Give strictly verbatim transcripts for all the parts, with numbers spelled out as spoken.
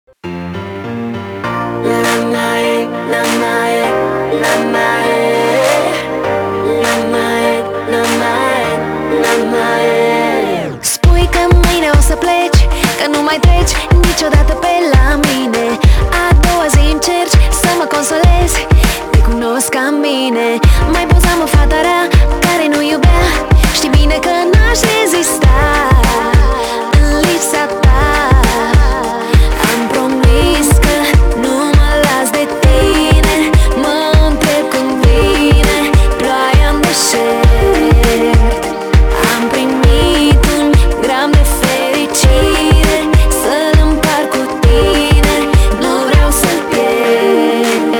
Spui că mâine o să pleci, că nu mai treci niciodată pe la mine. A doua zi încerci să mă consolezi, te cunosc cam bine. Mai pozam o fată rea care nu iubea, știi bine că n-aș rezista în lipsa ta. Am promis că nu mă las de tine, mă întreb când vine ploaia în deșert. Am primit un gram de fericire să-l împart cu tine, nu vreau să-l pierd.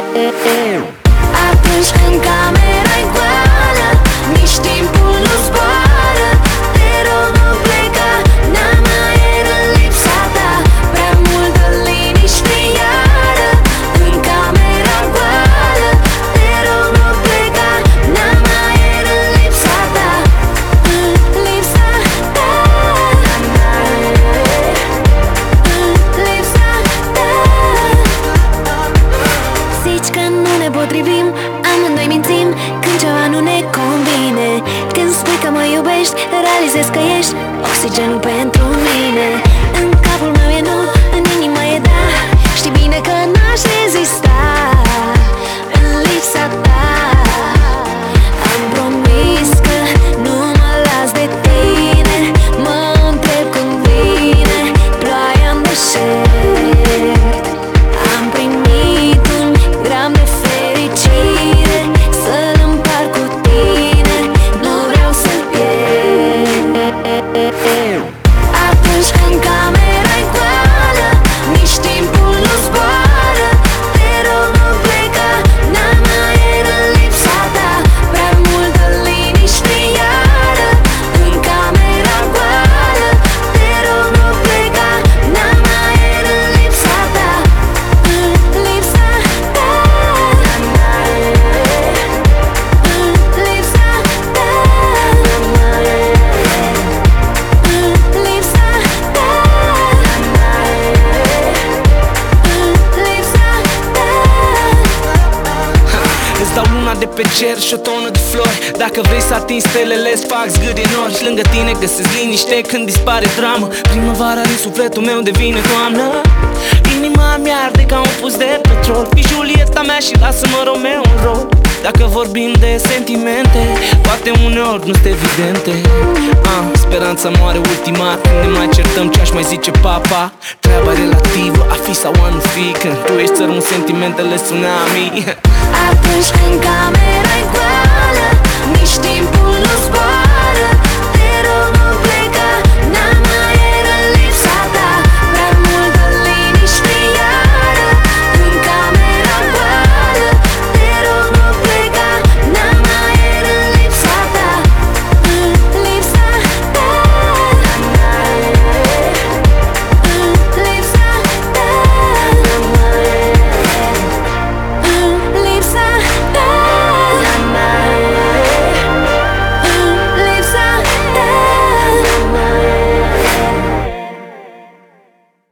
Atunci când camera-i goală, nici timpul nu zboară, te rog nu pleca, n-am mai în lipsa ta. Prea multă liniște iară în camera goală, te rog nu pleca, n-am mai în lipsa ta. În lipsa ta, în lipsa ta. Zici că nu ne potrivim, amândoi mințim când ceva nu ne convine. Când spui că mă iubești, realizez că ești oxigenul pentru mine. În capul meu e nu, în inimă e da, știi bine că n-aș rezista în lipsa ta. Am promis că nu mă las de tine, mă întreb când vine ploaia în deșert. Am primit un gram de fericire să-l împart cu tine, nu vreau să-l pierd. Atunci când camera-i goală, nici timpul nu zboară, te rog nu pleca, n-am mai în lipsa ta. Prea multă liniște iară în camera goală, te rog nu pleca, n-am mai în lipsa ta. În lipsa ta, în lipsa ta, în lipsa ta, în lipsa ta. Îți dau luna de pe cer și o tonă de flori. Dacă vrei să atingi stelele, îți fac zgârie nori. Și lângă tine găsesc liniște când dispare dramă. Primăvara din sufletul meu devine toamnă. Inima mi arde ca un pus de petrol. Fii Julieta mea și lasă-mă Romeo în rol. Dacă vorbim de sentimente, poate uneori nu-s evidente. ah, Speranța moare ultima când ne mai certăm, ce-aș mai zice papa. Treaba relativă, a fi sau a nu fi, când tu ești țărmul, sentimentele tsunami. Atunci când camera-i goală, nici timpul nu zboară,